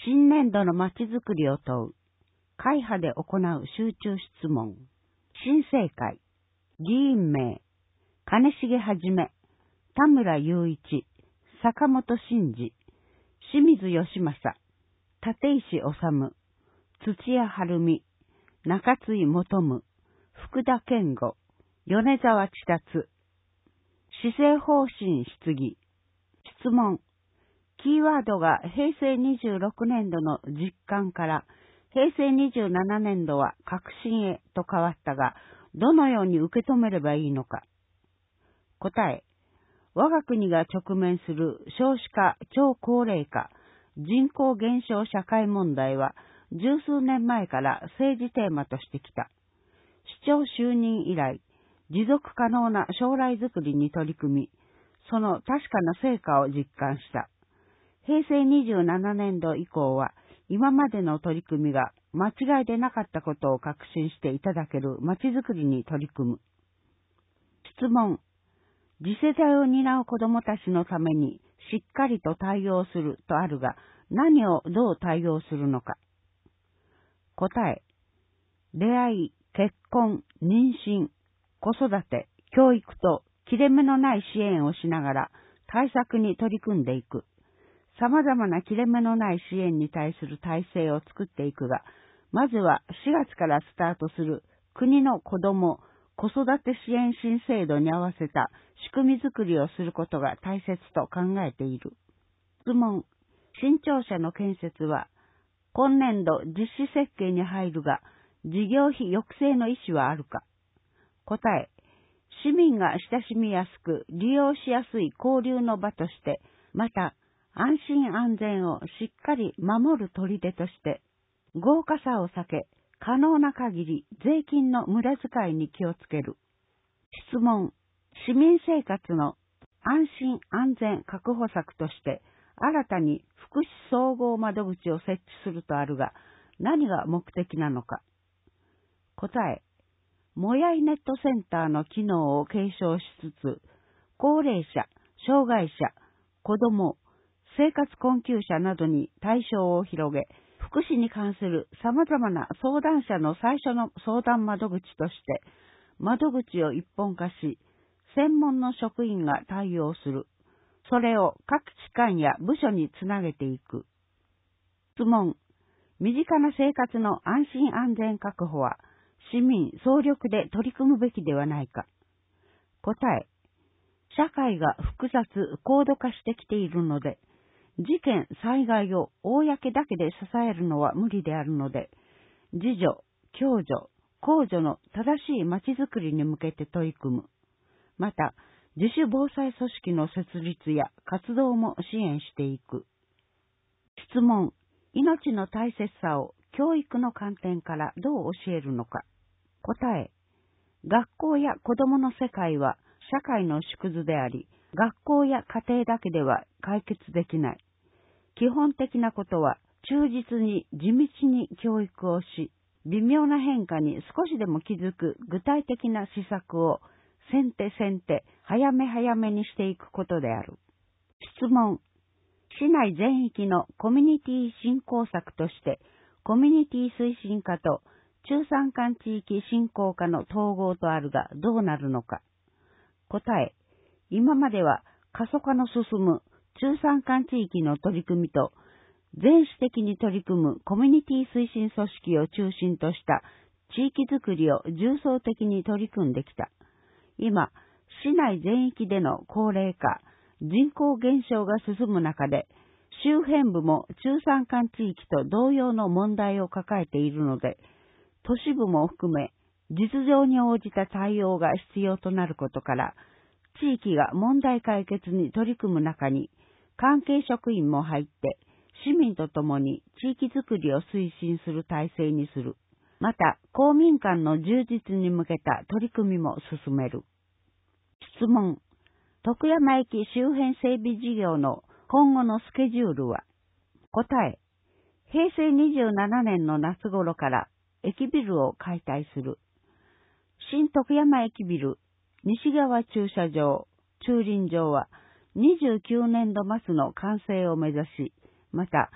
新年度のまちづくりを問う、会派で行う集中質問、新政会、議員名、金重はじめ、田村雄一、坂本真二、清水義正、立石治、土屋晴美、中津井元夢、福田健吾、米沢千達、施政方針質疑、質問、キーワードが平成26年度の実感から平成27年度は革新へと変わったが、どのように受け止めればいいのか。答え、我が国が直面する少子化、超高齢化、人口減少社会問題は十数年前から政治テーマとしてきた。市長就任以来、持続可能な将来づくりに取り組み、その確かな成果を実感した。平成27年度以降は、今までの取り組みが間違いでなかったことを確信していただけるまちづくりに取り組む。質問。次世代を担う子どもたちのためにしっかりと対応するとあるが、何をどう対応するのか。答え。出会い、結婚、妊娠、子育て、教育と切れ目のない支援をしながら対策に取り組んでいく。様々な切れ目のない支援に対する体制を作っていくが、まずは4月からスタートする国の子ども・子育て支援新制度に合わせた仕組み作りをすることが大切と考えている。質問。新庁舎の建設は、今年度実施設計に入るが、事業費抑制の意思はあるか。答え。市民が親しみやすく利用しやすい交流の場として、また、安心安全をしっかり守る砦として、豪華さを避け、可能な限り税金の無駄遣いに気をつける。質問。市民生活の安心安全確保策として、新たに福祉総合窓口を設置するとあるが、何が目的なのか。答え。もやいネットセンターの機能を継承しつつ、高齢者、障害者、子ども、生活困窮者などに対象を広げ、福祉に関する様々な相談者の最初の相談窓口として、窓口を一本化し、専門の職員が対応する。それを各機関や部署につなげていく。質問。身近な生活の安心安全確保は、市民総力で取り組むべきではないか。答え。社会が複雑、高度化してきているので、事件、災害を公だけで支えるのは無理であるので、自助、共助、公助の正しいまちづくりに向けて取り組む。また、自主防災組織の設立や活動も支援していく。質問。命の大切さを教育の観点からどう教えるのか。答え。学校や子どもの世界は社会の縮図であり、学校や家庭だけでは解決できない。基本的なことは忠実に地道に教育をし、微妙な変化に少しでも気づく具体的な施策を先手早めにしていくことである。質問。市内全域のコミュニティ振興策として、コミュニティ推進課と中山間地域振興課の統合とあるがどうなるのか。答え。今までは過疎化の進む中山間地域の取り組みと、全市的に取り組むコミュニティ推進組織を中心とした地域づくりを重層的に取り組んできた。今、市内全域での高齢化、人口減少が進む中で、周辺部も中山間地域と同様の問題を抱えているので、都市部も含め、実情に応じた対応が必要となることから、地域が問題解決に取り組む中に、関係職員も入って、市民と共に地域づくりを推進する体制にする。また、公民館の充実に向けた取り組みも進める。質問。徳山駅周辺整備事業の今後のスケジュールは。答え。平成27年の夏頃から駅ビルを解体する。新徳山駅ビル、西側駐車場、駐輪場は29年度末の完成を目指し、また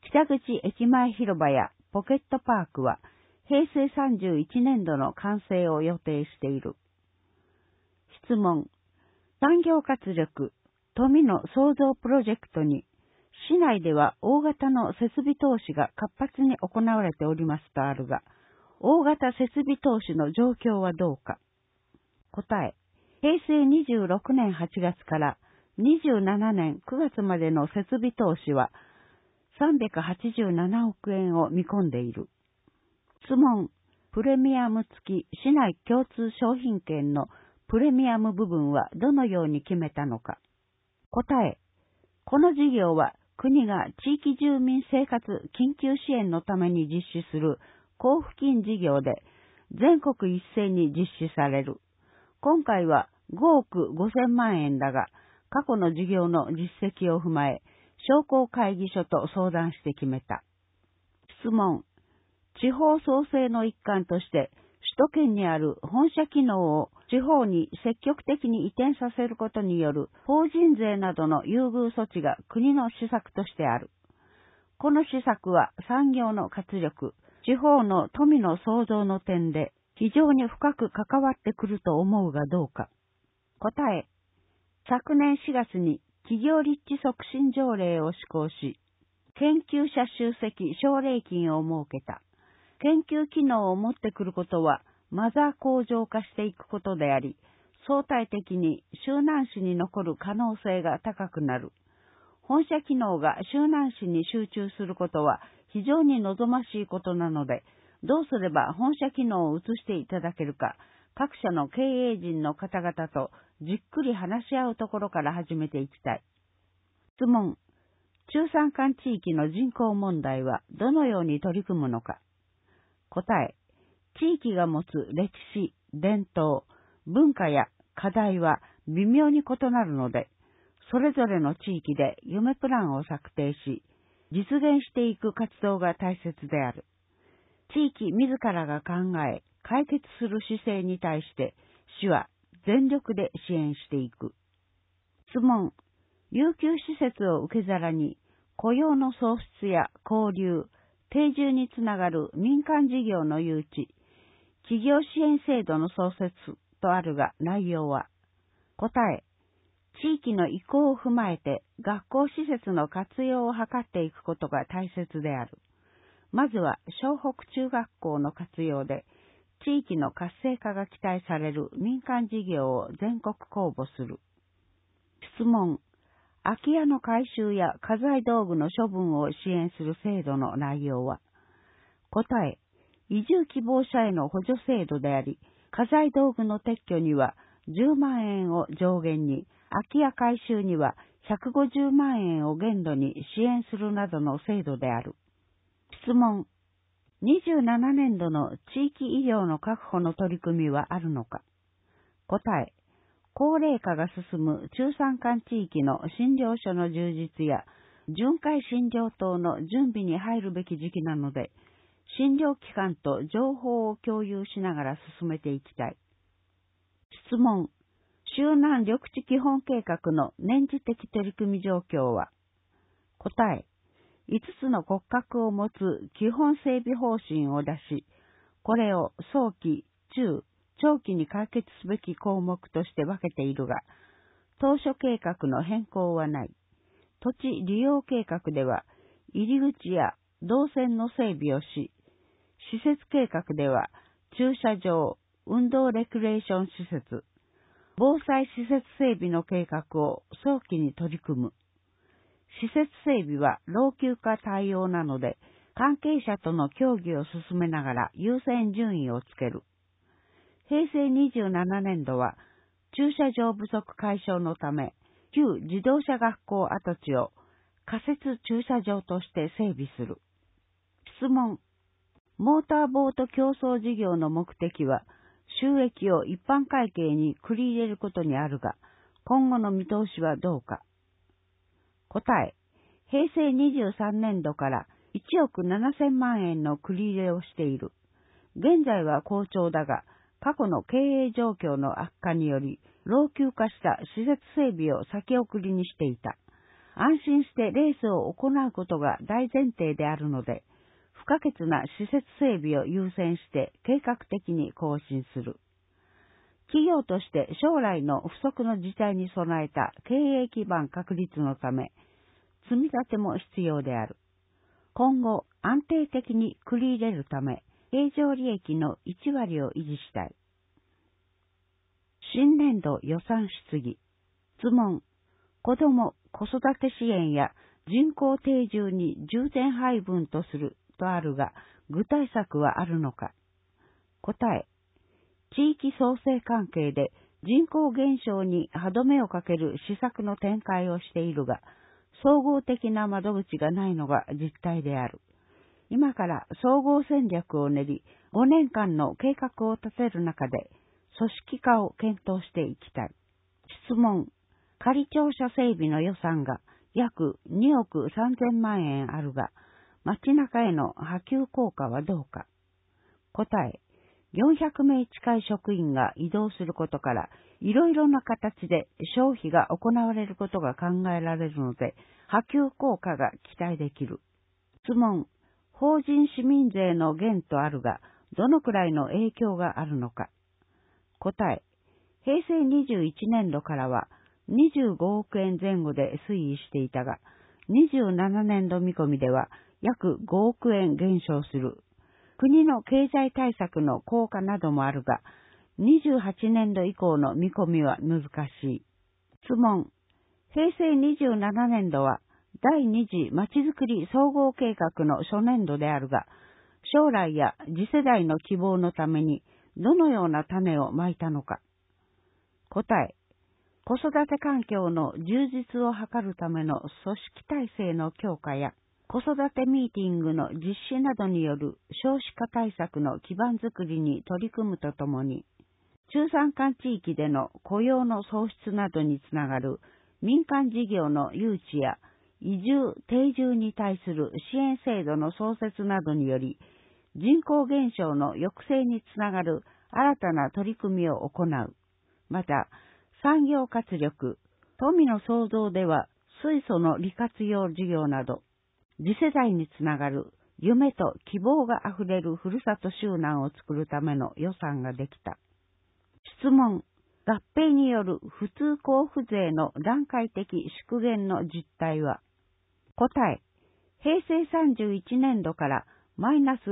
北口駅前広場やポケットパークは平成31年度の完成を予定している。質問。産業活力、富の創造プロジェクトに、市内では大型の設備投資が活発に行われておりますとあるが、大型設備投資の状況はどうか。答え。平成26年8月から27年9月までの設備投資は387億円を見込んでいる。質問。プレミアム付き市内共通商品券のプレミアム部分はどのように決めたのか。答え。この事業は国が地域住民生活緊急支援のために実施する交付金事業で全国一斉に実施される。今回は5億5000万円だが、過去の事業の実績を踏まえ、商工会議所と相談して決めた。質問。地方創生の一環として、首都圏にある本社機能を地方に積極的に移転させることによる法人税などの優遇措置が国の施策としてある。この施策は産業の活力、地方の富の創造の点で非常に深く関わってくると思うがどうか。答え。昨年4月に企業立地促進条例を施行し、研究者集積奨励金を設けた。研究機能を持ってくることはマザー向上化していくことであり、相対的に周南市に残る可能性が高くなる。本社機能が周南市に集中することは非常に望ましいことなので、どうすれば本社機能を移していただけるか、各社の経営陣の方々とじっくり話し合うところから始めていきたい。質問。中山間地域の人口問題はどのように取り組むのか。答え。地域が持つ歴史、伝統、文化や課題は微妙に異なるので、それぞれの地域で夢プランを策定し、実現していく活動が大切である。地域自らが考え、解決する姿勢に対して、市は全力で支援していく。質問。遊休施設を受け皿に、雇用の創出や交流、定住につながる民間事業の誘致、企業支援制度の創設とあるが内容は。答え。地域の意向を踏まえて学校施設の活用を図っていくことが大切である。まずは湘北中学校の活用で、地域の活性化が期待される民間事業を全国公募する。質問。空き家の改修や家財道具の処分を支援する制度の内容は。答え。移住希望者への補助制度であり、家財道具の撤去には10万円を上限に、空き家改修には150万円を限度に支援するなどの制度である。質問。27年度の地域医療の確保の取り組みはあるのか。答え。高齢化が進む中山間地域の診療所の充実や巡回診療等の準備に入るべき時期なので、診療機関と情報を共有しながら進めていきたい。質問。周南緑地基本計画の年次的取り組み状況は。答え。5つの骨格を持つ基本整備方針を出し、これを早期、中、長期に解決すべき項目として分けているが、当初計画の変更はない。土地利用計画では、入り口や動線の整備をし、施設計画では、駐車場、運動レクレーション施設、防災施設整備の計画を早期に取り組む。施設整備は老朽化対応なので、関係者との協議を進めながら優先順位をつける。平成27年度は、駐車場不足解消のため、旧自動車学校跡地を仮設駐車場として整備する。質問。モーターボート競争事業の目的は、収益を一般会計に繰り入れることにあるが、今後の見通しはどうか。答え。平成23年度から1億7000万円の繰り入れをしている。現在は好調だが、過去の経営状況の悪化により、老朽化した施設整備を先送りにしていた。 安心してレースを行うことが大前提であるので、不可欠な施設整備を優先して計画的に更新する。企業として将来の不測の事態に備えた経営基盤確立のため、積み立ても必要である。今後、安定的に繰り入れるため、経常利益の1割を維持したい。新年度予算質疑。質問。子ども・子育て支援や人口定住に重点配分とするとあるが、具体策はあるのか。答え。地域創生関係で人口減少に歯止めをかける施策の展開をしているが、総合的な窓口がないのが実態である。今から総合戦略を練り、5年間の計画を立てる中で、組織化を検討していきたい。質問。仮庁舎整備の予算が約2億3000万円あるが、街中への波及効果はどうか。答え。400名近い職員が移動することから、いろいろな形で消費が行われることが考えられるので、波及効果が期待できる。質問。法人市民税の減とあるが、どのくらいの影響があるのか。答え。平成21年度からは25億円前後で推移していたが、27年度見込みでは約5億円減少する。国の経済対策の効果などもあるが、28年度以降の見込みは難しい。質問。平成27年度は第2次まちづくり総合計画の初年度であるが、将来や次世代の希望のためにどのような種をまいたのか。答え。子育て環境の充実を図るための組織体制の強化や、子育てミーティングの実施などによる少子化対策の基盤づくりに取り組むとともに、中山間地域での雇用の創出などにつながる民間事業の誘致や移住・定住に対する支援制度の創設などにより、人口減少の抑制につながる新たな取り組みを行う。また、産業活力、富の創造では水素の利活用事業など、次世代につながる夢と希望があふれるふるさと集団を作るための予算ができた。質問。合併による普通交付税の段階的縮減の実態は。答え。平成31年度からマイナス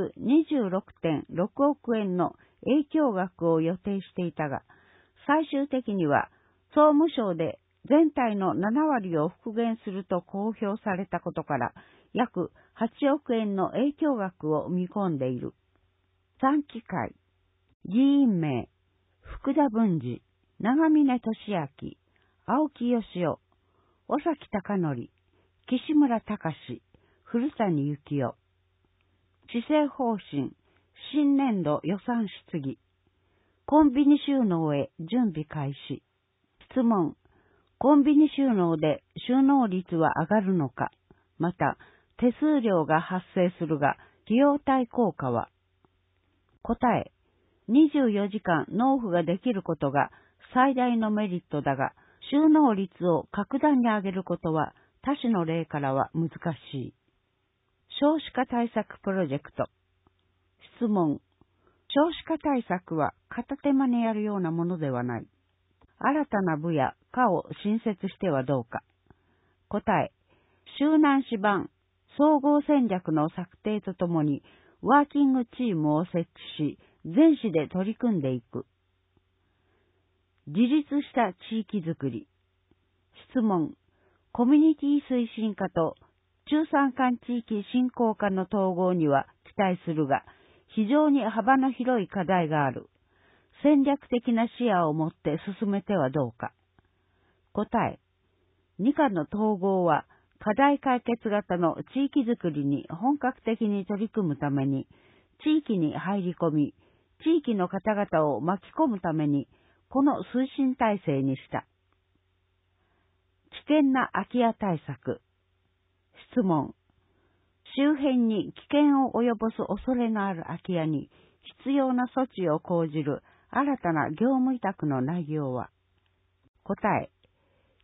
26.6 億円の影響額を予定していたが、最終的には総務省で全体の7割を復元すると公表されたことから、約8億円の影響額を見込んでいる。3期会。議員名。福田文治、長峰俊明、青木義夫、尾崎貴則、岸村隆史、古谷幸雄。施政方針、新年度予算質疑。コンビニ収納へ準備開始。質問。コンビニ収納で収納率は上がるのか、また手数料が発生するが費用対効果は。答え。24時間納付ができることが最大のメリットだが、収納率を格段に上げることは他種の例からは難しい。少子化対策プロジェクト。質問。少子化対策は片手間にやるようなものではない。新たな部や課を新設してはどうか。答え。周南市版総合戦略の策定とともにワーキングチームを設置し、全市で取り組んでいく。自立した地域づくり。質問。コミュニティ推進課と中山間地域振興課の統合には期待するが、非常に幅の広い課題がある。戦略的な視野を持って進めてはどうか。答え。二課の統合は課題解決型の地域づくりに本格的に取り組むために、地域に入り込み、地域の方々を巻き込むために、この推進体制にした。危険な空き家対策。質問。周辺に危険を及ぼす恐れのある空き家に必要な措置を講じる新たな業務委託の内容は。答え。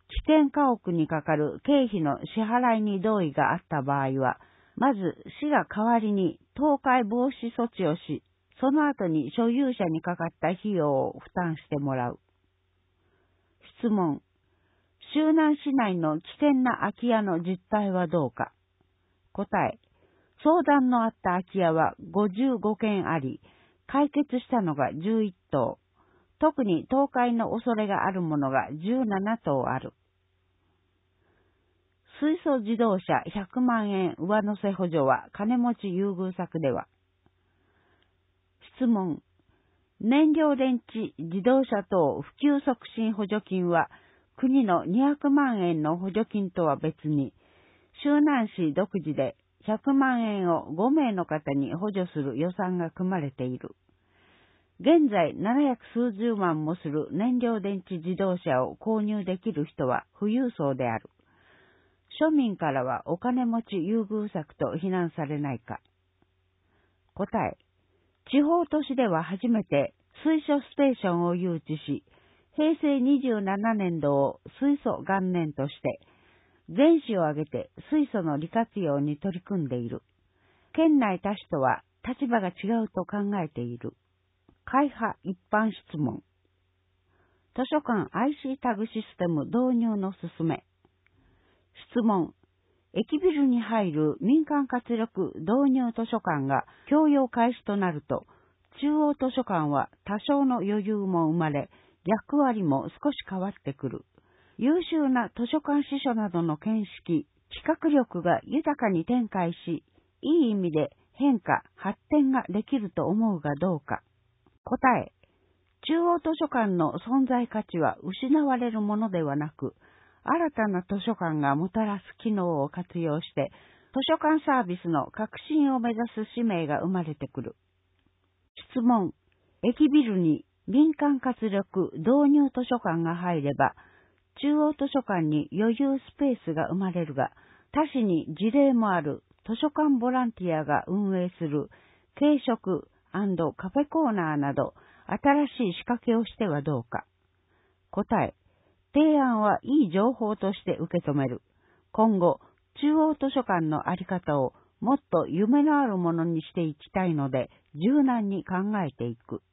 危険家屋にかかる経費の支払いに同意があった場合は、まず市が代わりに倒壊防止措置をし、その後に所有者にかかった費用を負担してもらう。質問。周南市内の危険な空き家の実態はどうか。答え。相談のあった空き家は55件あり、解決したのが11棟。特に倒壊の恐れがあるものが17棟ある。水素自動車100万円上乗せ補助は金持ち優遇策では。質問。燃料電池自動車等普及促進補助金は国の200万円の補助金とは別に、周南市独自で100万円を5名の方に補助する予算が組まれている。現在700数十万もする燃料電池自動車を購入できる人は富裕層である。庶民からはお金持ち優遇策と非難されないか。答え。地方都市では初めて水素ステーションを誘致し、平成27年度を水素元年として、全市を挙げて水素の利活用に取り組んでいる。県内他市とは立場が違うと考えている。会派一般質問。図書館 IC タグシステム導入の勧め。質問。駅ビルに入る民間活力導入図書館が供用開始となると、中央図書館は多少の余裕も生まれ、役割も少し変わってくる。優秀な図書館司書などの見識、企画力が豊かに展開し、いい意味で変化、発展ができると思うがどうか。答え。中央図書館の存在価値は失われるものではなく、新たな図書館がもたらす機能を活用して、図書館サービスの革新を目指す使命が生まれてくる。質問。駅ビルに民間活力導入図書館が入れば、中央図書館に余裕スペースが生まれるが、他市に事例もある図書館ボランティアが運営する軽食&カフェコーナーなど、新しい仕掛けをしてはどうか。答え。提案はいい情報として受け止める。今後、中央図書館のあり方をもっと夢のあるものにしていきたいので、柔軟に考えていく。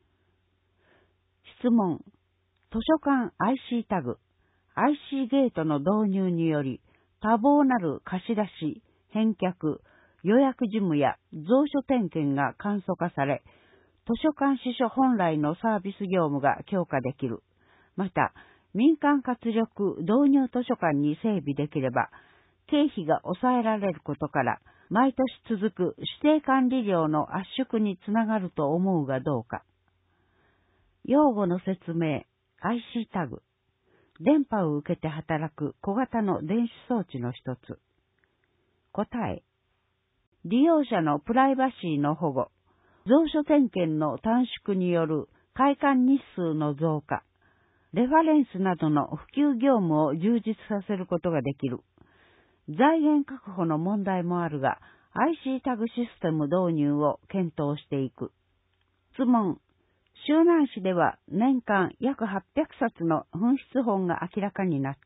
質問。図書館 IC タグ、IC ゲートの導入により、多忙なる貸し出し、返却、予約事務や蔵書点検が簡素化され、図書館司書本来のサービス業務が強化できる。また、民間活力導入図書館に整備できれば、経費が抑えられることから、毎年続く指定管理料の圧縮につながると思うがどうか。用語の説明、IC タグ。電波を受けて働く小型の電子装置の一つ。答え。利用者のプライバシーの保護、蔵書点検の短縮による開館日数の増加、レファレンスなどの普及業務を充実させることができる。財源確保の問題もあるが、IC タグシステム導入を検討していく。質問。周南市では年間約800冊の紛失本が明らかになった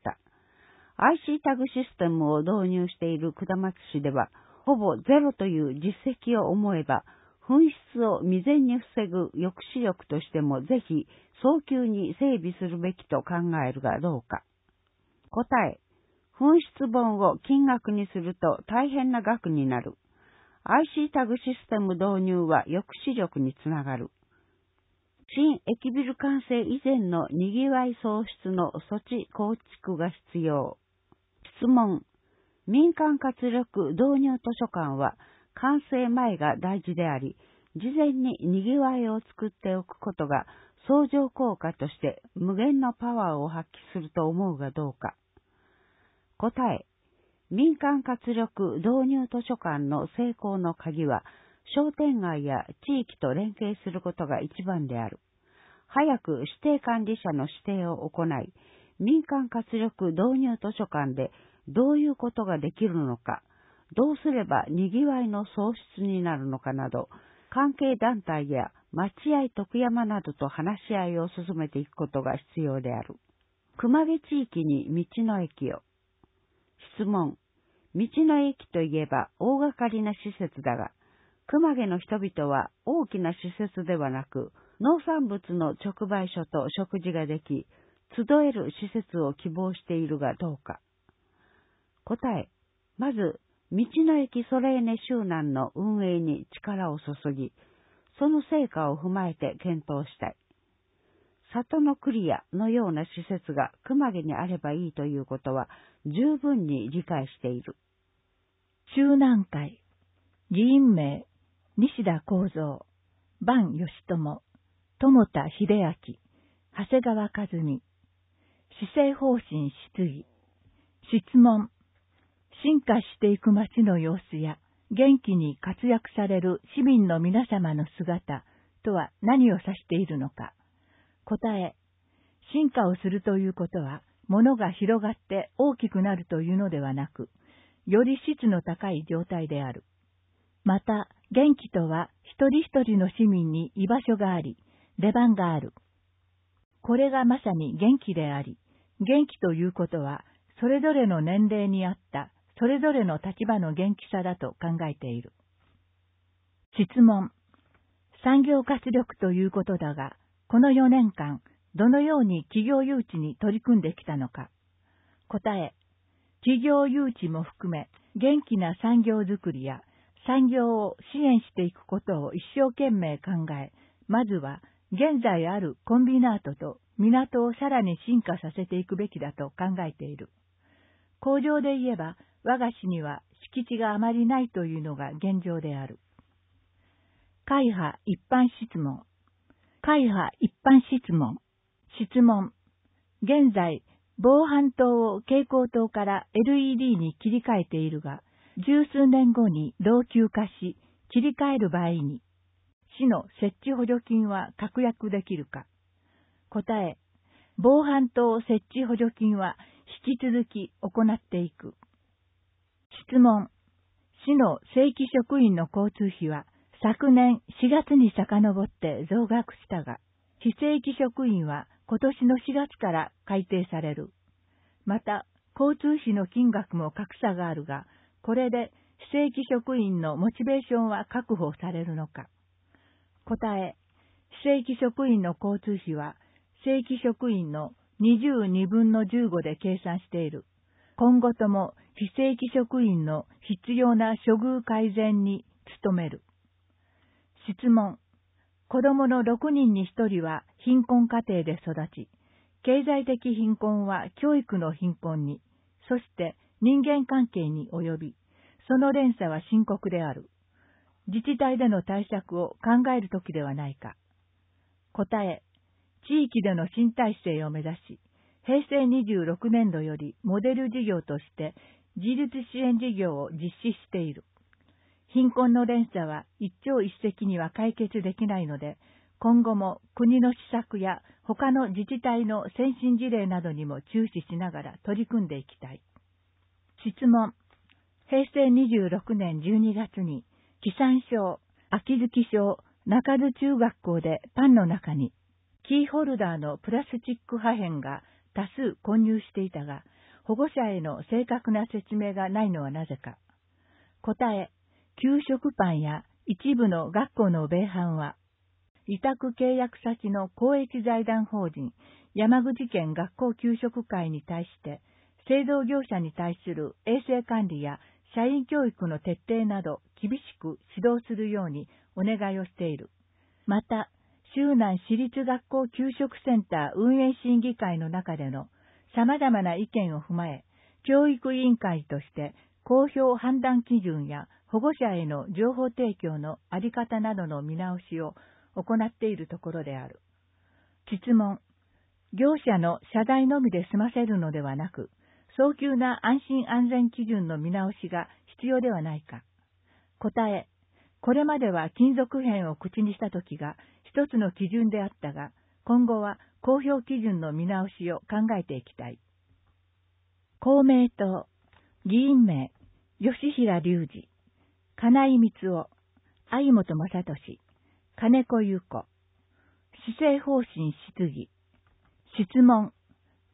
。IC タグシステムを導入している下松市では、ほぼゼロという実績を思えば、紛失を未然に防ぐ抑止力としてもぜひ早急に整備するべきと考えるがどうか。答え。紛失本を金額にすると大変な額になる。IC タグシステム導入は抑止力につながる。新駅ビル完成以前の賑わい創出の措置構築が必要。質問。民間活力導入図書館は完成前が大事であり、事前に賑わいを作っておくことが相乗効果として無限のパワーを発揮すると思うがどうか。答え。民間活力導入図書館の成功の鍵は、商店街や地域と連携することが一番である。早く指定管理者の指定を行い、民間活力導入図書館でどういうことができるのか、どうすれば賑わいの創出になるのかなど、関係団体や町合徳山などと話し合いを進めていくことが必要である。 熊毛地域に道の駅を。質問。道の駅といえば大掛かりな施設だが、熊毛の人々は大きな施設ではなく、農産物の直売所と食事ができ、集える施設を希望しているがどうか。答え。まず、道の駅ソレーネ集団の運営に力を注ぎ、その成果を踏まえて検討したい。里のクリアのような施設が熊毛にあればいいということは十分に理解している。 中南会、議員名、西田幸三、坂義友、友田秀明、長谷川和美、施政方針質疑。質問。進化していく町の様子や元気に活躍される市民の皆様の姿とは何を指しているのか。答え。進化をするということは、物が広がって大きくなるというのではなく、より質の高い状態である。また、元気とは一人一人の市民に居場所があり、出番がある。これがまさに元気であり、元気ということは、それぞれの年齢に合ったそれぞれの立場の元気さだと考えている。質問。産業活力ということだが、この4年間、どのように企業誘致に取り組んできたのか。答え。企業誘致も含め、元気な産業づくりや産業を支援していくことを一生懸命考え、まずは現在あるコンビナートと港をさらに進化させていくべきだと考えている。工場で言えば、我が市には敷地があまりないというのが現状である。会派一般質問。会派一般質問。質問。現在、防犯灯を蛍光灯から LED に切り替えているが、十数年後に老朽化し、切り替える場合に、市の設置補助金は確約できるか。答え。防犯灯設置補助金は引き続き行っていく。質問。市の正規職員の交通費は昨年4月に遡って増額したが、非正規職員は今年の4月から改定される。また、交通費の金額も格差があるが、これで非正規職員のモチベーションは確保されるのか。答え。非正規職員の交通費は正規職員の22分の15で計算している。今後とも非正規職員の必要な処遇改善に努める。質問。子供の6人に1人は貧困家庭で育ち、経済的貧困は教育の貧困に、そして人間関係に及び、その連鎖は深刻である。自治体での対策を考えるときではないか。答え。地域での新体制を目指し、平成26年度よりモデル事業として自立支援事業を実施している。貧困の連鎖は一朝一夕には解決できないので、今後も国の施策や他の自治体の先進事例などにも注視しながら取り組んでいきたい。質問。平成26年12月に、木山小、秋月小、中津中学校でパンの中に、キーホルダーのプラスチック破片が多数混入していたが、保護者への正確な説明がないのはなぜか。答え。給食パンや一部の学校の米飯は、委託契約先の公益財団法人山口県学校給食会に対して、製造業者に対する衛生管理や社員教育の徹底など厳しく指導するようにお願いをしている。また、周南市立学校給食センター運営審議会の中での様々な意見を踏まえ、教育委員会として公表判断基準や保護者への情報提供のあり方などの見直しを行っているところである。質問。業者の謝罪のみで済ませるのではなく、早急な安心安全基準の見直しが必要ではないか。答え。これまでは金属片を口にしたときが一つの基準であったが、今後は公表基準の見直しを考えていきたい。公明党、議員名、吉平隆二、金井光夫、相本正俊、金子優子、施政方針質疑。質問。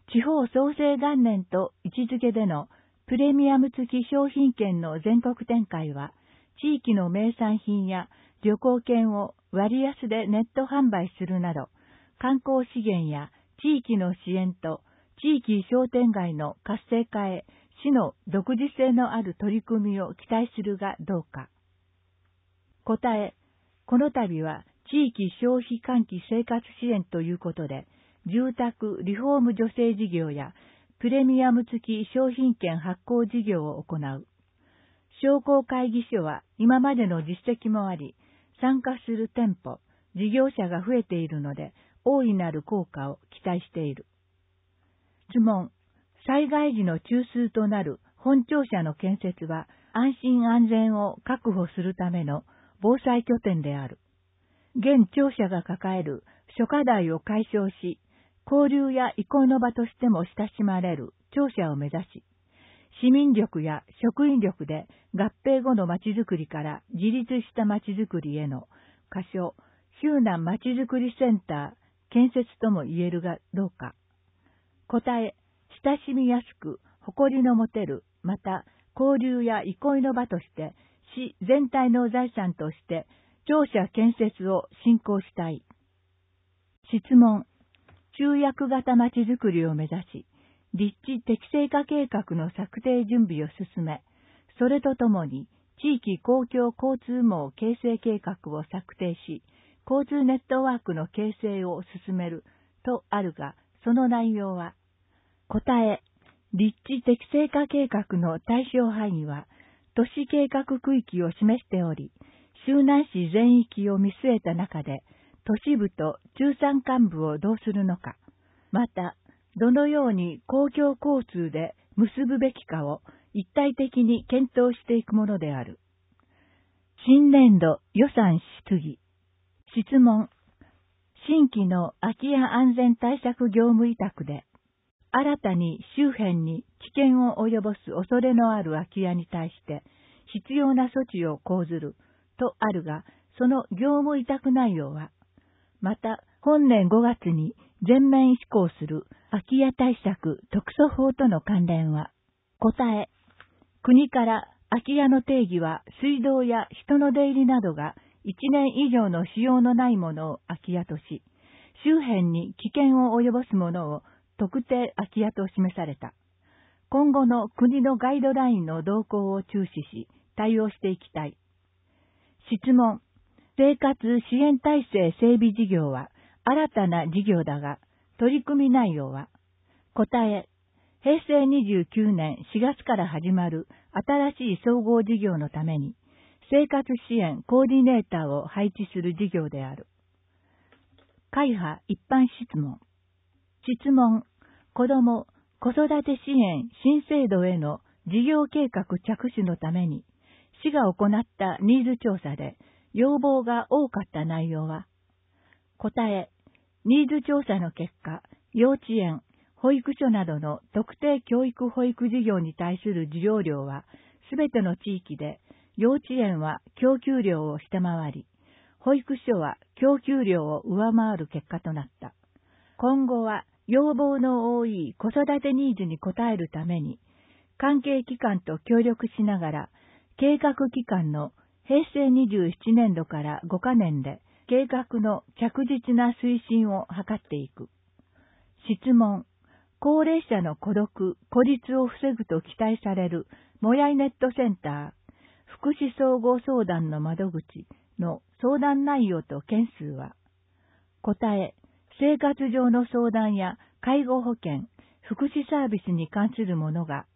地方創生元年と位置づけでのプレミアム付き商品券の全国展開は、地域の名産品や旅行券を割安でネット販売するなど、観光資源や地域の支援と地域商店街の活性化へ市の独自性のある取り組みを期待するがどうか。答え、この度は地域消費喚起生活支援ということで、住宅リフォーム助成事業やプレミアム付き商品券発行事業を行う。商工会議所は今までの実績もあり、参加する店舗、事業者が増えているので、大いなる効果を期待している。質問。災害時の中枢となる本庁舎の建設は安心安全を確保するための防災拠点である。現庁舎が抱える諸課題を解消し、交流や憩いの場としても親しまれる庁舎を目指し、市民力や職員力で合併後のまちづくりから自立したまちづくりへの仮称、周南まちづくりセンター建設とも言えるがどうか。答え、親しみやすく誇りの持てる、また交流や憩いの場として市全体の財産として庁舎建設を進行したい。質問。集約型まちづくりを目指し、立地適正化計画の策定準備を進め、それとともに地域公共交通網形成計画を策定し、交通ネットワークの形成を進めるとあるが、その内容は、答え、立地適正化計画の対象範囲は、都市計画区域を示しており、周南市全域を見据えた中で、都市部と中山間部をどうするのか、また、どのように公共交通で結ぶべきかを一体的に検討していくものである。新年度予算質疑。質問。新規の空き家安全対策業務委託で、新たに周辺に危険を及ぼす恐れのある空き家に対して必要な措置を講ずるとあるが、その業務委託内容は、また本年5月に全面施行する空き家対策特措法との関連は、答え、国から空き家の定義は水道や人の出入りなどが1年以上の使用のないものを空き家とし、周辺に危険を及ぼすものを特定空き家と示された。今後の国のガイドラインの動向を注視し、対応していきたい。質問。生活支援体制整備事業は新たな事業だが、取り組み内容は、答え、平成29年4月から始まる新しい総合事業のために、生活支援コーディネーターを配置する事業である。会派一般質問。質問。子ども・子育て支援新制度への事業計画着手のために、市が行ったニーズ調査で要望が多かった内容は、答え、ニーズ調査の結果、幼稚園、保育所などの特定教育保育事業に対する需要量は、すべての地域で幼稚園は供給量を下回り、保育所は供給量を上回る結果となった。今後は要望の多い子育てニーズに応えるために、関係機関と協力しながら、計画期間の平成27年度から5カ年で計画の着実な推進を図っていく。質問。高齢者の孤独・孤立を防ぐと期待されるもやいネットセンター、福祉総合相談の窓口の相談内容と件数は、答え、生活上の相談や介護保険、福祉サービスに関するものが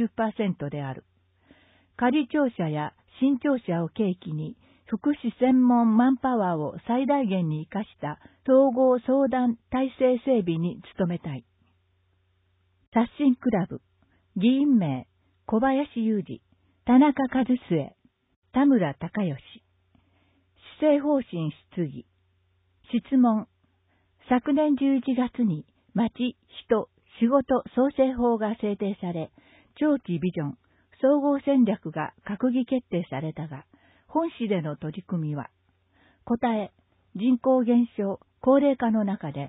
60% である。仮庁舎や新庁舎を契機に、福祉専門マンパワーを最大限に活かした総合相談体制整備に努めたい。刷新クラブ、議員名、小林雄二、田中和末、田村隆義。施政方針質疑。質問。昨年11月に町、人、仕事創生法が制定され、長期ビジョン、総合戦略が閣議決定されたが、本市での取り組みは、答え、人口減少、高齢化の中で、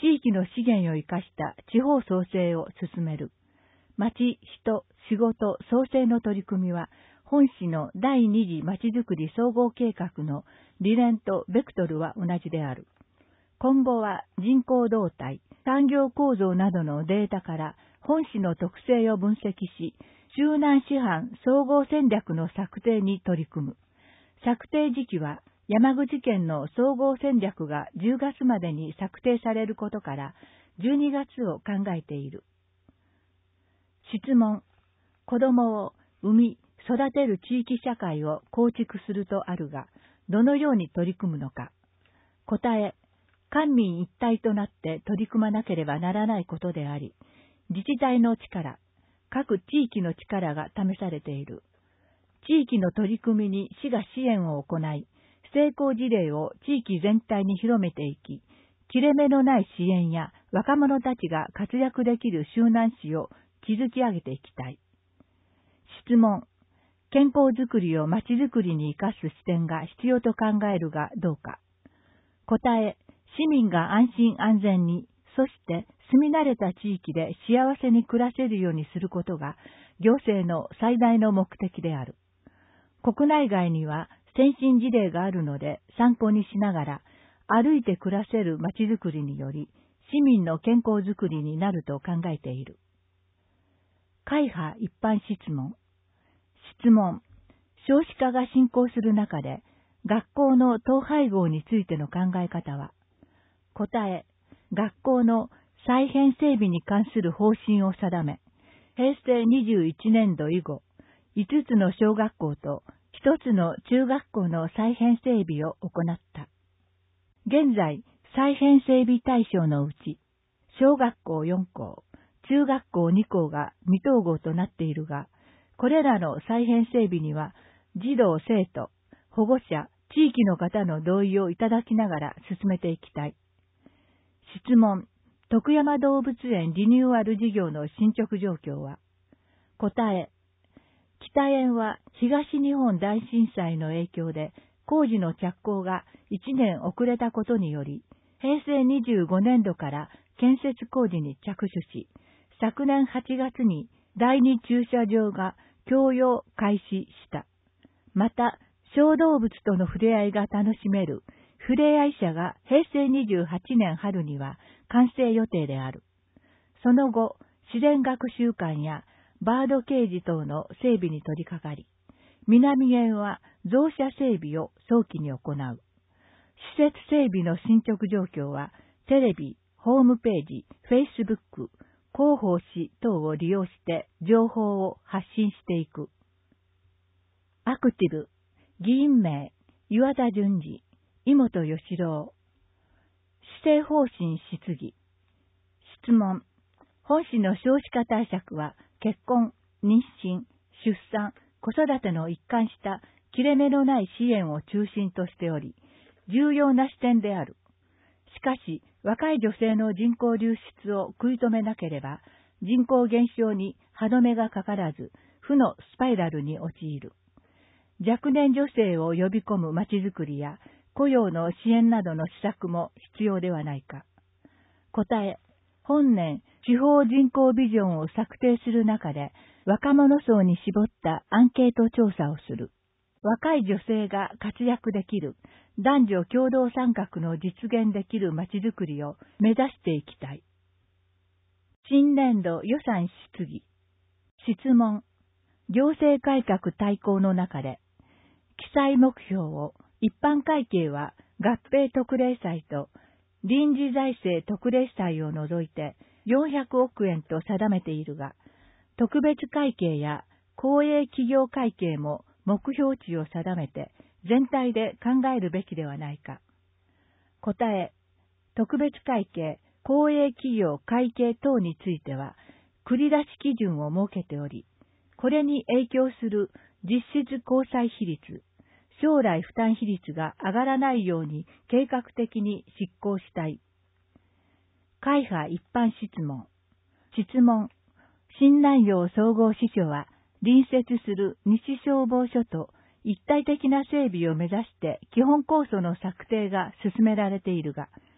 地域の資源を生かした地方創生を進める。町、人、仕事、創生の取り組みは、本市の第二次町づくり総合計画の理念とベクトルは同じである。今後は人口動態、産業構造などのデータから本市の特性を分析し、周南市販総合戦略の策定に取り組む。策定時期は山口県の総合戦略が10月までに策定されることから12月を考えている。質問。子供を産み、育てる地域社会を構築するとあるが、どのように取り組むのか。答え。官民一体となって取り組まなければならないことであり、自治体の力、各地域の力が試されている。地域の取り組みに市が支援を行い、成功事例を地域全体に広めていき、切れ目のない支援や若者たちが活躍できる周南市を築き上げていきたい。質問。健康づくりをまちづくりに生かす視点が必要と考えるがどうか。答え。市民が安心安全に、そして住み慣れた地域で幸せに暮らせるようにすることが行政の最大の目的である。国内外には先進事例があるので参考にしながら、歩いて暮らせるまちづくりにより市民の健康づくりになると考えている。会派一般質問。質問。少子化が進行する中で、学校の統廃合についての考え方は。答え。学校の再編整備に関する方針を定め、平成21年度以後、5つの小学校と1つの中学校の再編整備を行った。現在、再編整備対象のうち、小学校4校、中学校2校が未統合となっているが、これらの再編整備には、児童生徒、保護者、地域の方の同意をいただきながら進めていきたい。質問。徳山動物園リニューアル事業の進捗状況は。答え。北園は東日本大震災の影響で工事の着工が1年遅れたことにより、平成25年度から建設工事に着手し、昨年8月に第2駐車場が供用開始した。また、小動物との触れ合いが楽しめるふれあい舎が平成28年春には完成予定である。その後、自然学習館やバードケージ等の整備に取り掛かり、南園は増車整備を早期に行う。施設整備の進捗状況は、テレビ、ホームページ、Facebook、広報誌等を利用して情報を発信していく。アクティブ、議員名、岩田淳二、井本義郎。施政方針質疑。質問。本市の少子化対策は、結婚、妊娠、出産、子育ての一貫した切れ目のない支援を中心としており、重要な視点である。しかし、若い女性の人口流出を食い止めなければ、人口減少に歯止めがかからず、負のスパイラルに陥る。若年女性を呼び込むまちづくりや、雇用の支援などの施策も必要ではないか。答え。本年、地方人口ビジョンを策定する中で、若者層に絞ったアンケート調査をする。若い女性が活躍できる、男女共同参画の実現できるまちづくりを目指していきたい。新年度予算質疑。質問。行政改革大綱の中で、記載目標を一般会計は合併特例債と臨時財政特例債を除いて400億円と定めているが、特別会計や公営企業会計も目標値を定めて全体で考えるべきではないか。答え。特別会計、公営企業会計等については繰り出し基準を設けており、これに影響する実質交際比率、将来負担比率が上がらないように計画的に執行したい。会派一般質問。質問。新南陽総合支所は隣接する西消防署と一体的な整備を目指して基本構想の策定が進められているが、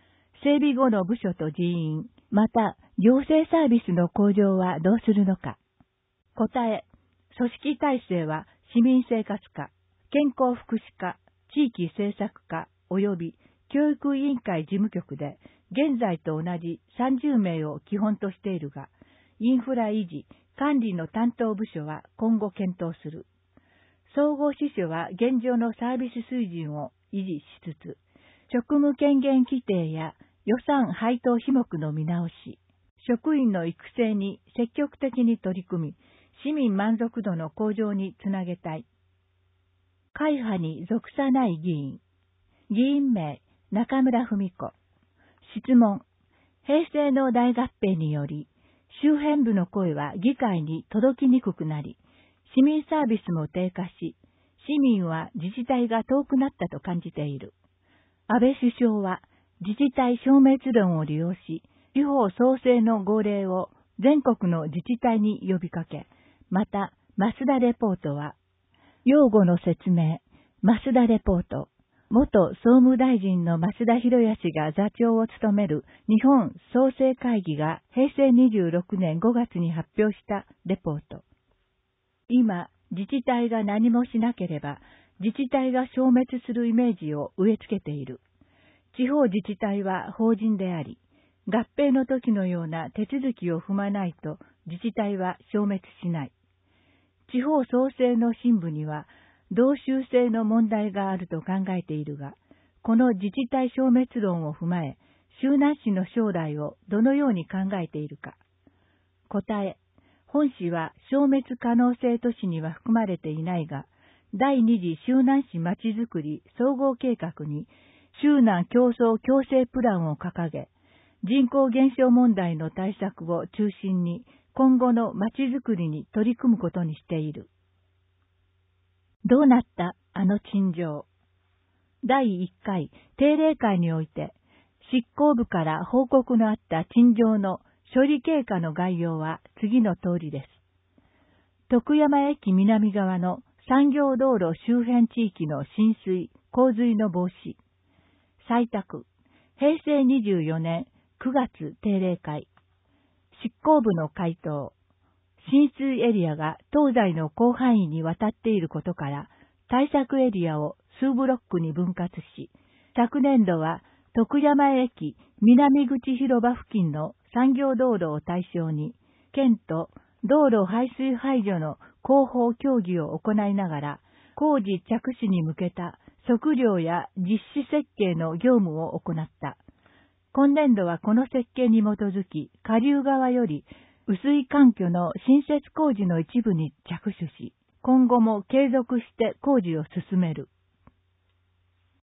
整備後の部署と人員、また行政サービスの向上はどうするのか。答え、組織体制は市民生活課、健康福祉課、地域政策課及び教育委員会事務局で現在と同じ30名を基本としているが、インフラ維持、管理の担当部署は今後検討する。総合支所は現状のサービス水準を維持しつつ、職務権限規定や予算配当費目の見直し、職員の育成に積極的に取り組み、市民満足度の向上につなげたい。会派に属さない議員。議員名、中村文子。質問。平成の大合併により、周辺部の声は議会に届きにくくなり、市民サービスも低下し、市民は自治体が遠くなったと感じている。安倍首相は自治体消滅論を利用し、地方創生の号令を全国の自治体に呼びかけ、また、増田レポートは、用語の説明、増田レポート、元総務大臣の増田博也氏が座長を務める日本創生会議が平成26年5月に発表したレポート。今、自治体が何もしなければ、自治体が消滅するイメージを植え付けている。地方自治体は法人であり、合併の時のような手続きを踏まないと自治体は消滅しない。地方創生の深部には、同州制の問題があると考えているが、この自治体消滅論を踏まえ、周南市の将来をどのように考えているか。答え、本市は消滅可能性都市には含まれていないが、第二次周南市まちづくり総合計画に周南競争共生プランを掲げ、人口減少問題の対策を中心に今後のまちづくりに取り組むことにしている。どうなったあの陳情。第1回定例会において、執行部から報告のあった陳情の処理経過の概要は次の通りです。徳山駅南側の産業道路周辺地域の浸水・洪水の防止。採択。平成24年9月定例会。執行部の回答。浸水エリアが東西の広範囲にわたっていることから、対策エリアを数ブロックに分割し、昨年度は徳山駅南口広場付近の産業道路を対象に、県と道路排水排除の広報協議を行いながら、工事着手に向けた測量や実施設計の業務を行った。今年度はこの設計に基づき、下流側より雨水環境の新設工事の一部に着手し、今後も継続して工事を進める。